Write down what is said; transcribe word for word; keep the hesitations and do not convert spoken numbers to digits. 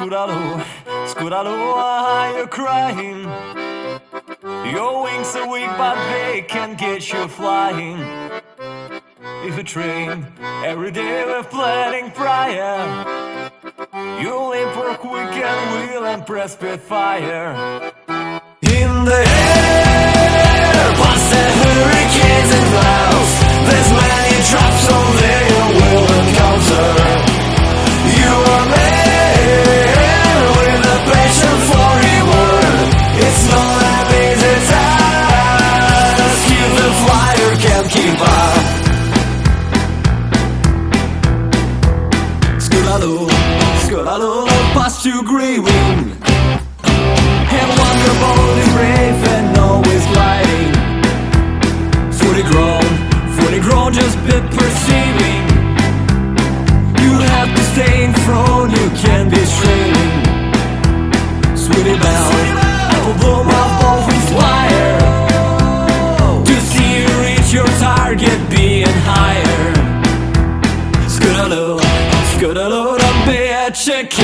Scudalo, Scudalo, why are you crying? Your wings are weak but they can get you flying. If you train every day with planning prior, you live for quick and will and press with fire. In the air, past the hurricanes and clouds, there's many traps only you will encounter. You are made with a passion for reward. It's not an easy task if the flyer can't keep up. Scudalo, Scudalo, past you grieving, and wonderfully brave and always gliding. Fully grown, fully grown, just be perceiving. You have to stay in front, you can't be straining. Sweetie belle, apple bloom of both inspire to see you reach your target being higher. Scudalo, Scudalo, don't be a chicken.